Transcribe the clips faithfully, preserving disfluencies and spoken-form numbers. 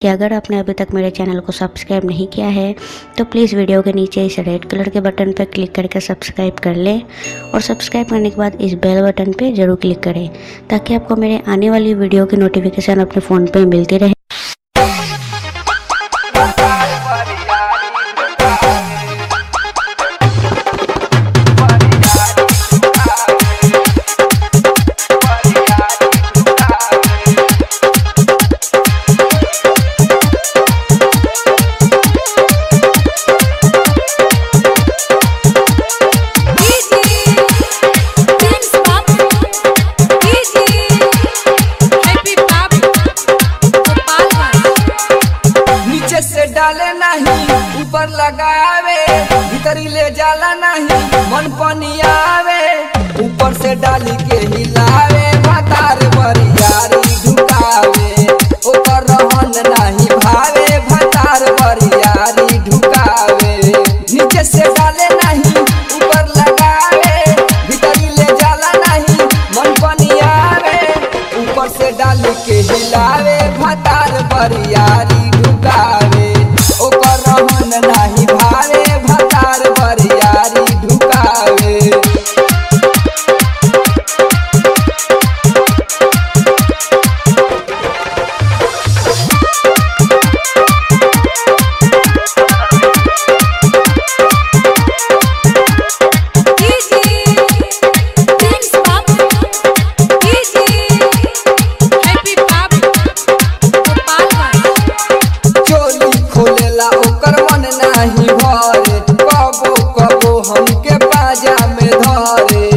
कि अगर आपने अभी तक मेरे चैनल को सब्सक्राइब नहीं किया है तो प्लीज़ वीडियो के नीचे इस रेड कलर के बटन पर क्लिक करके सब्सक्राइब कर लें और सब्सक्राइब करने के बाद इस बेल बटन पर ज़रूर क्लिक करें ताकि आपको मेरे आने वाली वीडियो की नोटिफिकेशन अपने फ़ोन पर मिलती रहे। डाले नहीं ऊपर लगावे भीतरी ले जाला नहीं मन पनियावे ऊपर से डाली के हिलावे भतार बरियारी ढुकावे ऊपर रहन नहीं भावे भतार बरियारी ढुकावे नीचे से डाले नहीं ऊपर लगावे भीतरी ले जाला नहीं मन पनियावे ऊपर से डाली के हिलावे भतार बरियारी ढुकावे नहीं भावे भतार बरियारी ढुकावे। नहीं भरे कबो कबो हमके बाजा में धरे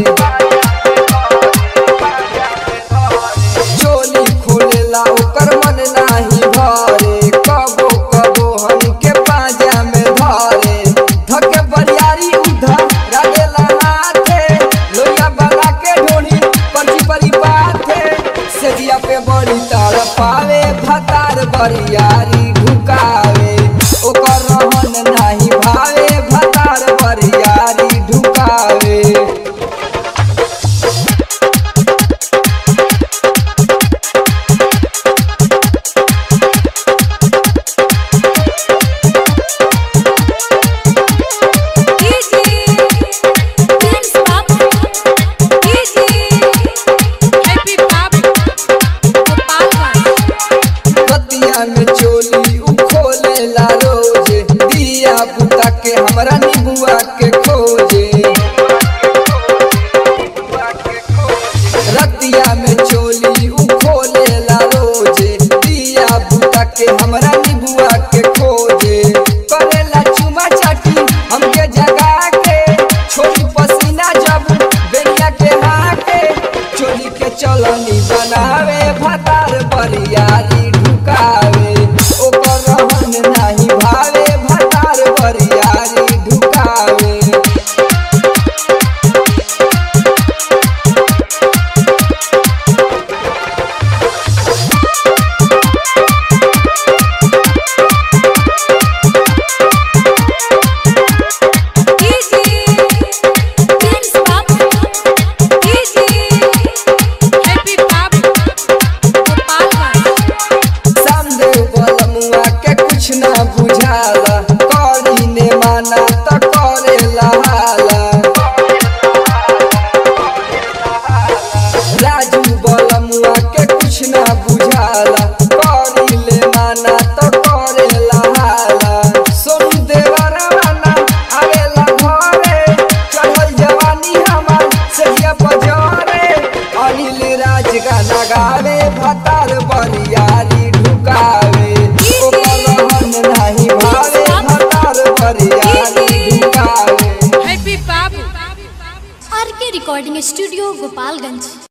चोली खोलेला ओकर मन नहीं भरे कबो कबो हमके बाजा में धरे धके बरियारी उधर रागेला हाथे लोया बना के ढोली पंची परी बाथे सेजिया पे बड़ी तड़पावे भतार बरियारी ढुकावे ओकर रहन नहीं भावे भतार बरियारी ढुकावे। में चोली उखोलेला रोजे दिया पुता के हमरा निबुआ के खोजे रतिया में चोली उखोलेला रोजे दिया पुता के हमरा निबुआ के खोजे करेला चुमा चाटी हमके जगा के छोड़ी पसीना जब बेनिया के हाके चोली के चलनी बनावे भतार बरियारी ढुकावे ओकर रहन नहीं भावे भतार बरियारी ढुकावे। कुछ ना बुझाला करी ने माना तो करेला हाला राजू बलमुआ के कुछ ना बुझाला करी ले माना तो करेला हाला सोनू देवरवाना आवेला घरे चढ़ल जवानी हमार सजिया पजरे अनिल राज गाना गावे भतार बरियारी ढुकावे नहीं भावे भतार बरियारी ढुकावे। हैप्पी बाबू आर के रिकॉर्डिंग स्टूडियो गोपालगंज।